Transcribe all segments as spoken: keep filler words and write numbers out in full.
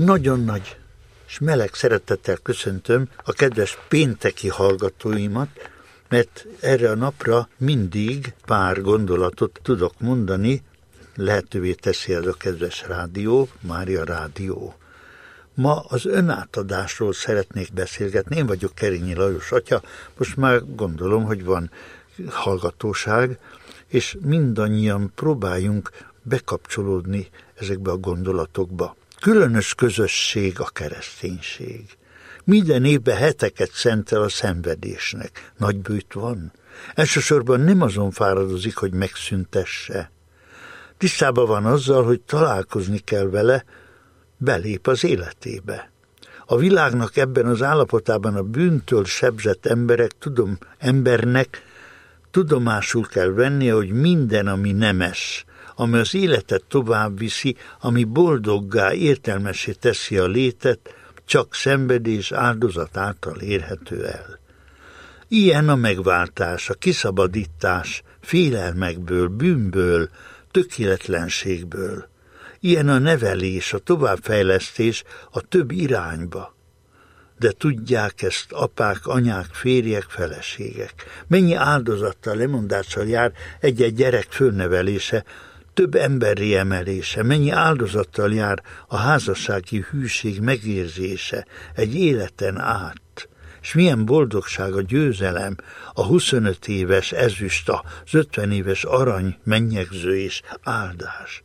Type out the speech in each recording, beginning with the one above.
Nagyon nagy és meleg szeretettel köszöntöm a kedves pénteki hallgatóimat, mert erre a napra mindig pár gondolatot tudok mondani, lehetővé teszi ez a kedves rádió, Mária Rádió. Ma az önátadásról szeretnék beszélgetni, én vagyok Kerényi Lajos atya, most már gondolom, hogy van hallgatóság, és mindannyian próbáljunk bekapcsolódni ezekbe a gondolatokba. Különös közösség a kereszténység. Minden évben heteket szentel a szenvedésnek. Nagy bűt van. Elsősorban nem azon fáradozik, hogy megszüntesse. Tisztában van azzal, hogy találkozni kell vele, belép az életébe. A világnak ebben az állapotában a bűntől sebzett emberek, tudom, embernek tudomásul kell vennie, hogy minden, ami nemes, ami az életet tovább viszi, ami boldoggá, értelmessé teszi a létet, csak szenvedés, áldozat által érhető el. Ilyen a megváltás, a kiszabadítás félelmekből, bűnből, tökéletlenségből. Ilyen a nevelés, a továbbfejlesztés a több irányba. De tudják ezt apák, anyák, férjek, feleségek. Mennyi áldozattal, lemondással jár egy-egy gyerek fölnevelése, több emberi emelése, mennyi áldozattal jár a házassági hűség megérzése egy életen át. És milyen boldogság a győzelem, a huszonöt éves ezüst, az ötven éves arany, mennyegző és áldás.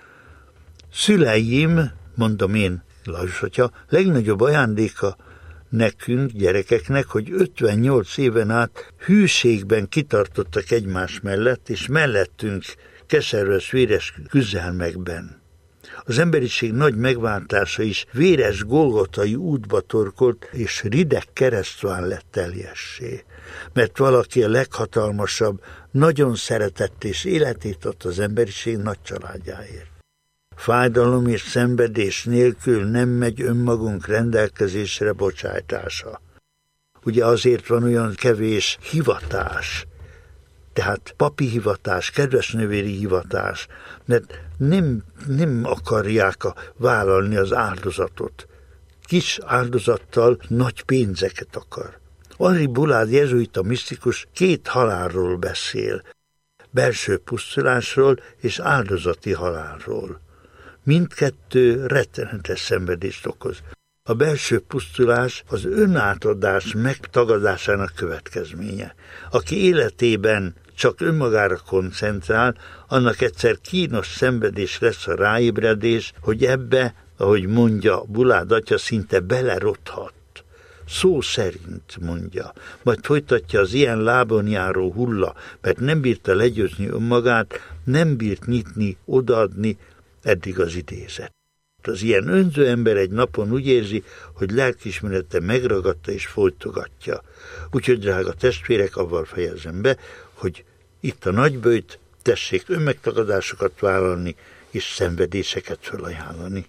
Szüleim, mondom én, Lajos atya, legnagyobb ajándéka nekünk, gyerekeknek, hogy ötvennyolc éven át hűségben kitartottak egymás mellett, és mellettünk keserves, véres küzdelmekben. Az emberiség nagy megváltása is véres golgotai útba torkolt, és rideg keresztván lett teljessé. Mert valaki a leghatalmasabb, nagyon szeretett és életét adta az emberiség nagy családjáért. Fájdalom és szenvedés nélkül nem megy önmagunk rendelkezésre bocsájtása. Ugye azért van olyan kevés hivatás, tehát papi hivatás, kedves nővéri hivatás, mert nem, nem akarják a, vállalni az áldozatot. Kis áldozattal nagy pénzeket akar. Henri Boulard jezsuita misztikus két halálról beszél, belső pusztulásról és áldozati halálról. Mindkettő rettenetes szenvedést okoz. A belső pusztulás az önátadás megtagadásának következménye. Aki életében csak önmagára koncentrál, annak egyszer kínos szenvedés lesz a ráébredés, hogy ebbe, ahogy mondja Boulard atya, szinte belerothat. Szó szerint mondja, majd folytatja az ilyen lábon járó hulla, mert nem bírta legyőzni önmagát, nem bírt nyitni, odaadni, eddig az idézet. Az ilyen önző ember egy napon úgy érzi, hogy lelkiismerete megragadta és folytogatja. Úgyhogy, drága testvérek, avval fejezem be, hogy itt a nagyböjt, tessék önmegtagadásokat vállalni és szenvedéseket felajánlani.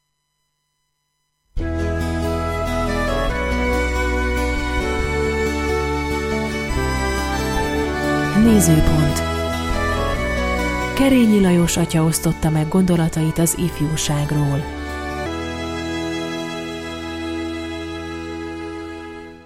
Nézőpont. Kerényi Lajos atya osztotta meg gondolatait az ifjúságról.